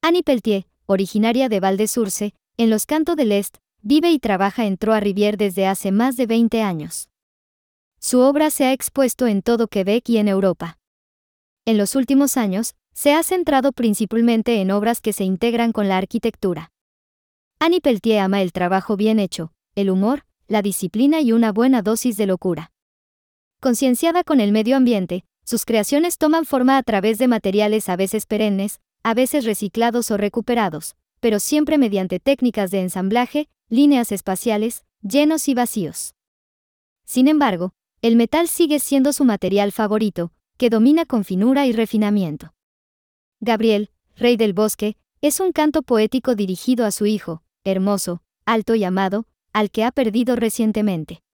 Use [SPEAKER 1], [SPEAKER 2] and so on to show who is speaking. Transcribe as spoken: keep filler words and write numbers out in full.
[SPEAKER 1] Annie Peltier, originaria de Val-de-Source, en los Cantons de l'Est, vive y trabaja en Trois-Rivières desde hace más de veinte años. Su obra se ha expuesto en todo Quebec y en Europa. En los últimos años, se ha centrado principalmente en obras que se integran con la arquitectura. Annie Peltier ama el trabajo bien hecho, el humor, la disciplina y una buena dosis de locura. Concienciada con el medio ambiente, sus creaciones toman forma a través de materiales a veces perennes, a veces reciclados o recuperados, pero siempre mediante técnicas de ensamblaje, líneas espaciales, llenos y vacíos. Sin embargo, el metal sigue siendo su material favorito, que domina con finura y refinamiento. Gabriel, Rey del Bosque, es un canto poético dirigido a su hijo, hermoso, alto y amado, al que ha perdido recientemente.